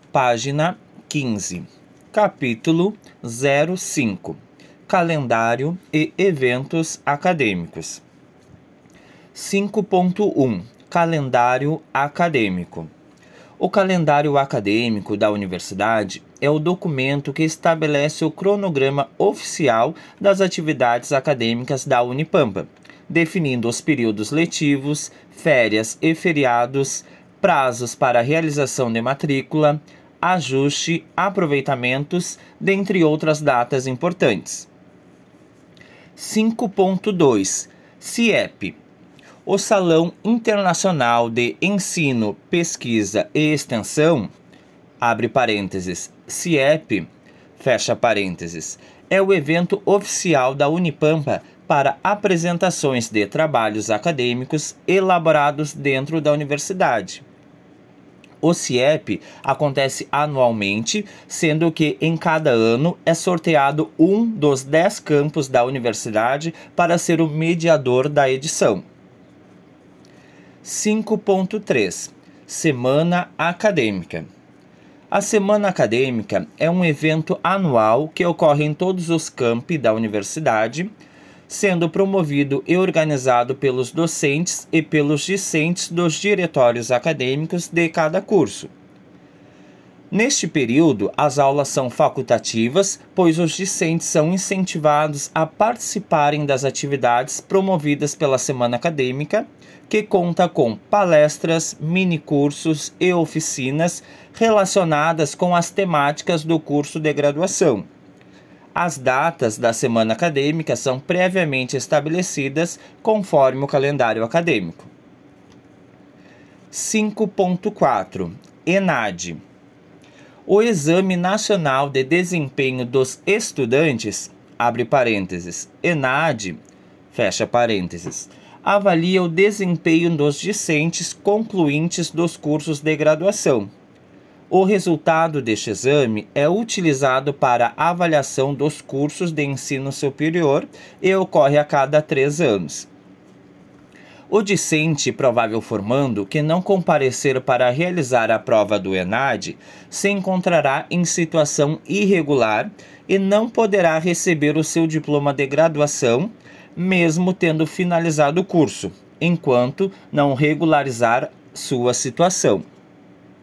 Página 15. Capítulo 05. Calendário e eventos acadêmicos. 5.1. Calendário acadêmico. O calendário acadêmico da universidade é o documento que estabelece o cronograma oficial das atividades acadêmicas da Unipampa, definindo os períodos letivos, férias e feriados, prazos para a realização de matrícula, ajuste, aproveitamentos, dentre outras datas importantes. 5.2. CIEP. O Salão Internacional de Ensino, Pesquisa e Extensão, abre parênteses, CIEP, fecha parênteses, é o evento oficial da Unipampa para apresentações de trabalhos acadêmicos elaborados dentro da universidade. O CIEP acontece anualmente, sendo que em cada ano é sorteado um dos 10 campos da universidade para ser o mediador da edição. 5.3. Semana Acadêmica. A Semana Acadêmica é um evento anual que ocorre em todos os campi da universidade, sendo promovido e organizado pelos docentes e pelos discentes dos diretórios acadêmicos de cada curso. Neste período, as aulas são facultativas, pois os discentes são incentivados a participarem das atividades promovidas pela Semana Acadêmica, que conta com palestras, minicursos e oficinas relacionadas com as temáticas do curso de graduação. As datas da Semana Acadêmica são previamente estabelecidas conforme o calendário acadêmico. 5.4. ENAD. O Exame Nacional de Desempenho dos Estudantes, abre parênteses, ENAD, fecha parênteses, avalia o desempenho dos discentes concluintes dos cursos de graduação. O resultado deste exame é utilizado para a avaliação dos cursos de ensino superior e ocorre a cada 3 anos. O discente provável formando que não comparecer para realizar a prova do ENAD se encontrará em situação irregular e não poderá receber o seu diploma de graduação, mesmo tendo finalizado o curso, enquanto não regularizar sua situação.